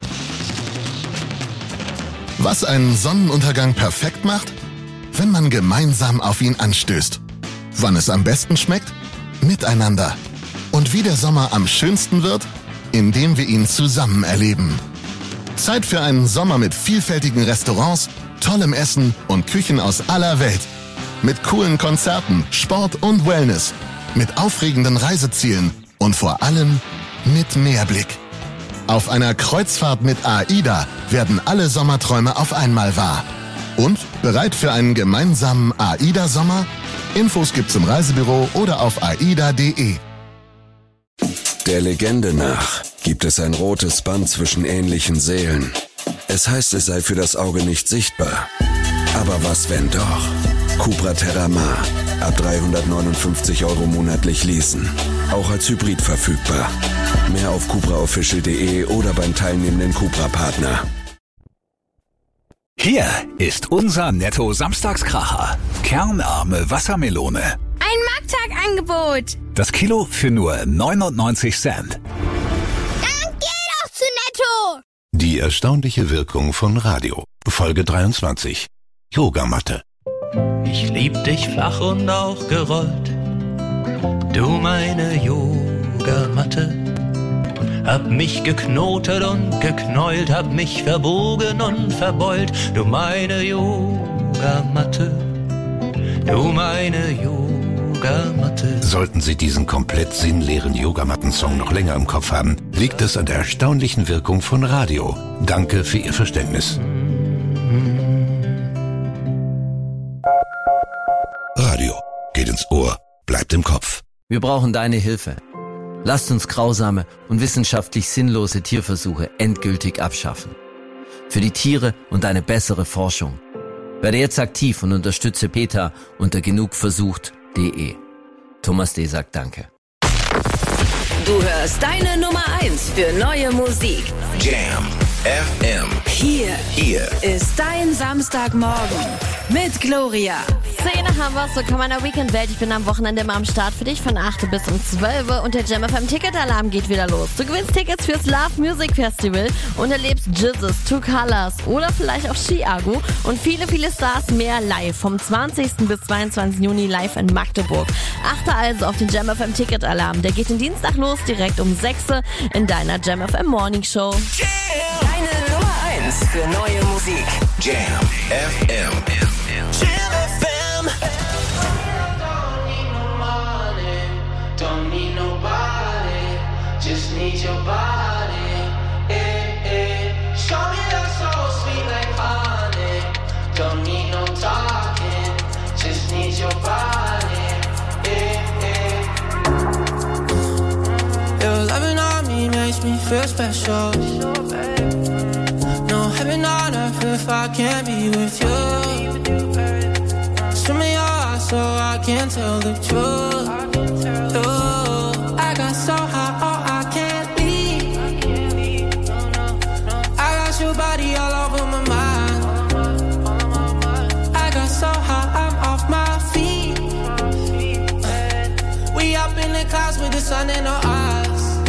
Was einen Sonnenuntergang perfekt macht? Wenn man gemeinsam auf ihn anstößt. Wann es am besten schmeckt? Miteinander. Und wie der Sommer am schönsten wird? Indem wir ihn zusammen erleben. Zeit für einen Sommer mit vielfältigen Restaurants, tollem Essen und Küchen aus aller Welt. Mit coolen Konzerten, Sport und Wellness. Mit aufregenden Reisezielen und vor allem mit Meerblick. Auf einer Kreuzfahrt mit AIDA werden alle Sommerträume auf einmal wahr. Und bereit für einen gemeinsamen AIDA-Sommer? Infos gibt's im Reisebüro oder auf aida punkt de. Der Legende nach gibt es ein rotes Band zwischen ähnlichen Seelen. Es heißt, es sei für das Auge nicht sichtbar. Aber was, wenn doch? Cupra Terramar. Ab dreihundertneunundfünfzig Euro monatlich leasen. Auch als Hybrid verfügbar. Mehr auf cupra official punkt de oder beim teilnehmenden Cupra-Partner. Hier ist unser Netto-Samstagskracher. Kernarme Wassermelone. Ein Markttagangebot. Das Kilo für nur neunundneunzig Cent. Dann geh doch zu Netto. Die erstaunliche Wirkung von Radio. Folge dreiundzwanzig. Yogamatte. Ich lieb dich flach und auch gerollt. Du meine Yogamatte. Hab mich geknotet und geknäult, hab mich verbogen und verbeult. Du meine Yogamatte, du meine Yogamatte. Yogamatte. Sollten Sie diesen komplett sinnleeren Yogamatten-Song noch länger im Kopf haben, liegt es an der erstaunlichen Wirkung von Radio. Danke für Ihr Verständnis. Radio geht ins Ohr, bleibt im Kopf. Wir brauchen deine Hilfe. Lasst uns grausame und wissenschaftlich sinnlose Tierversuche endgültig abschaffen. Für die Tiere und eine bessere Forschung. Werde jetzt aktiv und unterstütze PETA unter genugversucht punkt de. Thomas D. sagt Danke. Du hörst deine Nummer eins für neue Musik. Jam F M. Hier, Hier ist dein Samstagmorgen mit Gloria. Szene haben wir, so kommen in der Weekend-Welt. Ich bin am Wochenende immer am Start für dich von acht bis um zwölf und der Jam F M Ticketalarm geht wieder los. Du gewinnst Tickets fürs Love Music Festival und erlebst Jizzes, Two Colors oder vielleicht auch Chiago und viele, viele Stars mehr live vom zwanzigsten bis zweiundzwanzigsten Juni live in Magdeburg. Achte also auf den Jam F M Ticketalarm. Der geht den Dienstag los, direkt um sechs in deiner Jam F M Morning Show. Deine Nummer eins für neue Musik. Jam F M. Jam F M. Don't need nobody, just need your body. Eh, eh. Show me that so sweet like honey. Don't need no talking, just need your body. Eh, eh. Your loving on me makes me feel special. No heaven on earth if I can't be with you. Show me your eyes so I can tell the truth. Oh, I got so high, oh, I can't leave. I got your body all over my mind. I got so high, I'm off my feet. We up in the clouds with the sun in our eyes.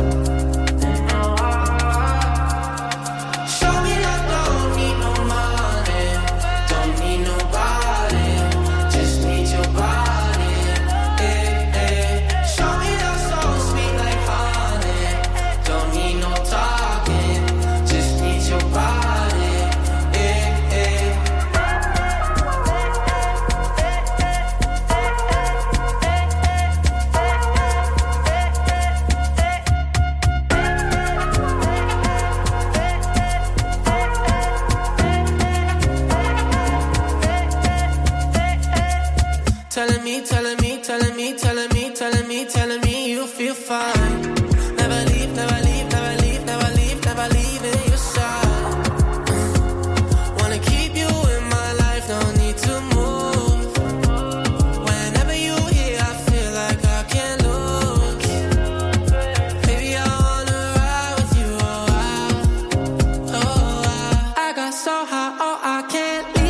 Telling me, telling me, telling me, telling me, telling me, telling me you feel fine. Never leave, never leave, never leave, never leave, never leave in your side. Wanna keep you in my life, don't need to move. Whenever you here, I feel like I can't lose. Baby, I wanna ride with you, oh, I, oh, I. I got so high, oh, I can't leave.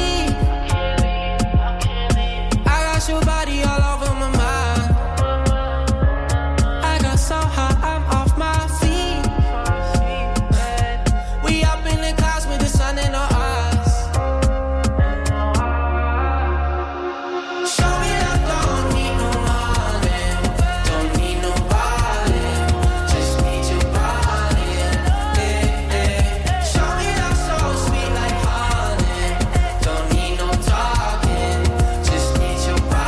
Your body all over my mind. I got so high, I'm off my feet. We up in the clouds with the sun in our eyes. Show me that don't need no money, don't need nobody, just need your body. Eh, eh. Show me that so sweet like honey, don't need no talking, just need your body.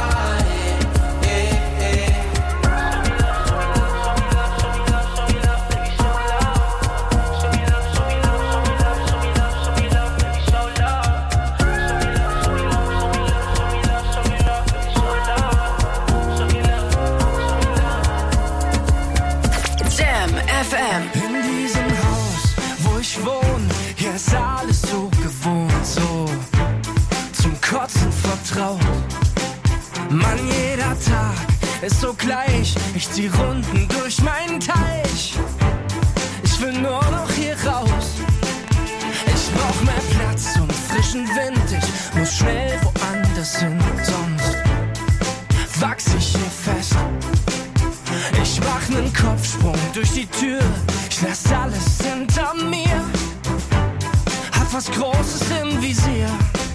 In diesem Haus, wo ich wohne, hier ist alles so gewohnt, so zum Kotzen vertraut. Mann, jeder Tag ist so gleich, ich zieh Runden durch meinen Teich. Ich will nur noch hier raus, ich brauch mehr Platz und frischen Wind. Ich muss schnell woanders hin, sonst wachs ich hier fest. Ich mach nen Kopfsprung durch die Tür, ich lass alles hinter mir. Hab was Großes im Visier.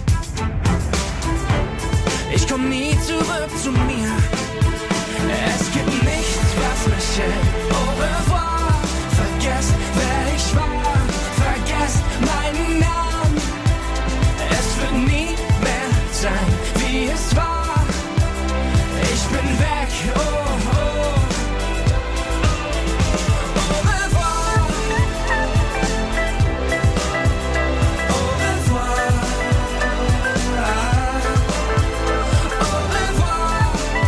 Ich komm nie zurück zu mir. Es gibt nichts, was mich hält. Au revoir. Vergesst, wer ich war. Vergesst meinen Namen. Es wird nie mehr sein, wie es war. Ich bin weg. oh, oh. Au revoir. Au revoir. Au revoir.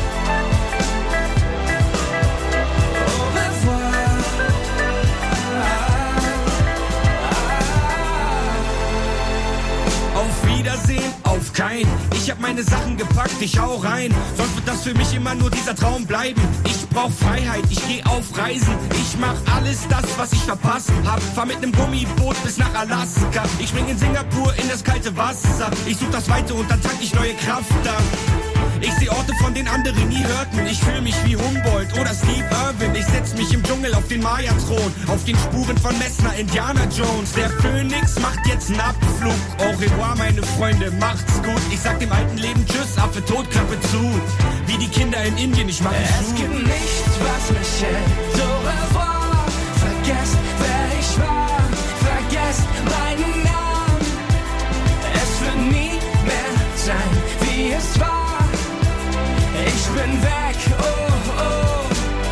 Au revoir. Auf Wiedersehen, auf kein. Ich hab meine Sachen gepackt, ich hau rein. Sonst wird das für mich immer nur dieser Traum bleiben. Ich brauch Freiheit, ich geh auf Reisen. Ich mach alles das, was ich verpasst hab. Fahr mit nem Gummiboot bis nach Alaska. Ich spring in Singapur in das kalte Wasser. Ich such das Weite und dann tank ich neue Kraft da. Ich seh Orte, von denen andere nie hörten. Ich fühl mich wie Humboldt oder Steve Irwin. Ich setz mich im Dschungel auf den Maya-Thron. Auf den Spuren von Messner, Indiana Jones. Der Phönix macht jetzt einen Abflug. Au revoir, meine Freunde, macht's gut. Ich sag dem alten Leben Tschüss, Affe tot, Klappe zu. Wie die Kinder in Indien, ich mach es Es gibt nichts, was mich hält. Au revoir. Vergesst, wer ich war. Vergesst meinen Namen. Es wird nie mehr sein, wie es war. Ich bin weg, oh, oh.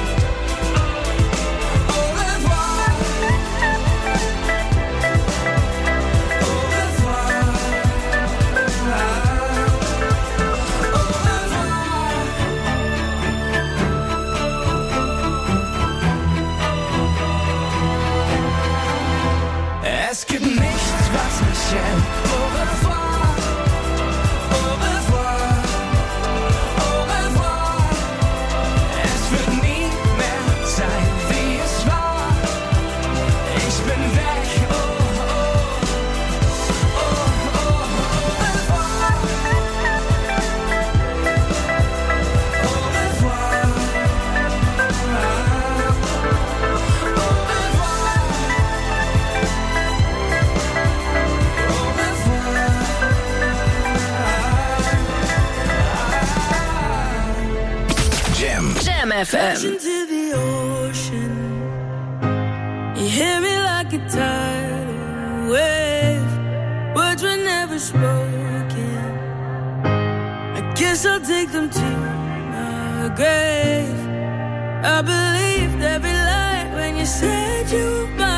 Au revoir. Au revoir. Au revoir. Es gibt nichts, was mich hält. Au revoir. Au revoir. Jam F M. Crashing to the ocean. You hear me like a tidal wave. Words were never spoken. I guess I'll take them to my grave. I believed every lie when you said you were mine.